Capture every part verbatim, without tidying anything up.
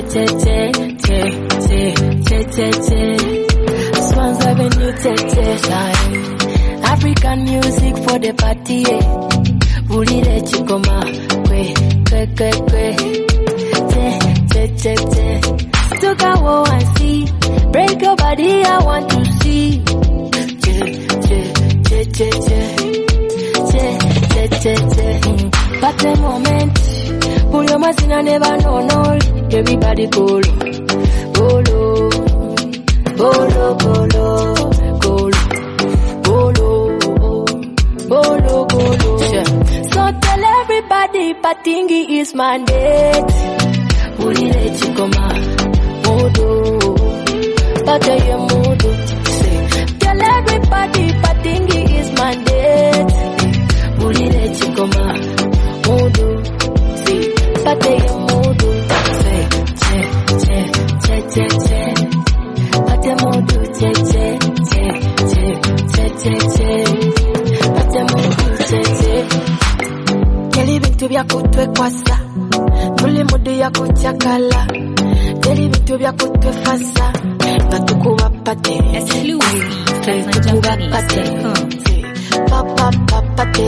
che che che che che che che. Swans Avenue che che shine. African music for the party. Ulire chikoma kwe kwe kwe kwe. Che che che che. Took a walk and see. Break your body, I want to see. Che che che che che. Che che che che. But a moment. Pull your machine and never know no. Everybody bolo, bolo, bolo, bolo, bolo, bolo, bolo, bolo. So tell everybody, Patingi is mandate. Ulile chikoma, modo, pataye modo. Tell everybody, Patingi is mandate. Ulile chikoma, modo, pataye modo. Che che che che che. Pate modo che che che che che che che. Pate modo che che. Keli bintu bya kutwe kwasa. Muli modo ya kuchakala. Keli bintu bya kutwe fasa. Batukuba pate. Batukuba pate. Papa papa pate.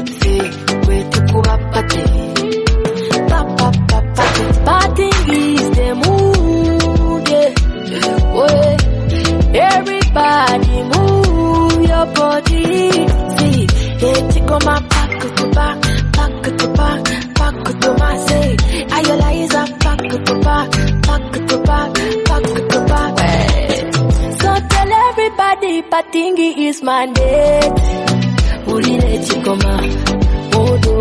Batukuba pate. Papa papa pate. Parting is the mood. Yeah. Oh, yeah. Everybody move your body. See, hey, chico my back to back, back to back, back to my say. Ayoliza back to back, back to back, back to back. So tell everybody, Patingi is mandate. Ulile chico ma modo,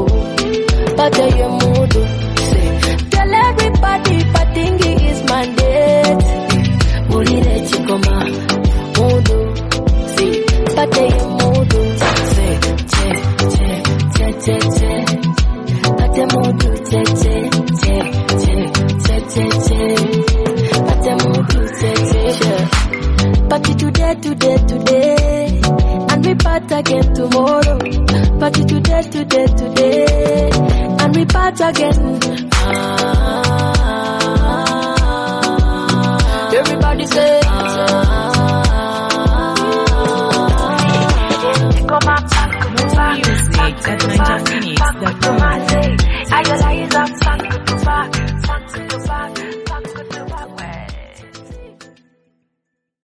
pataye modo. Tell everybody, Patingi is mandate. Ulile chikoma, modo, si, pataye modo. Say, che, che, che, che, che. Pate modo, che, che, che, che, che, che, che. Pate modo, che, che, che. Party today, today, today. And we part again tomorrow. Party today, today, today. And we part again. Ah.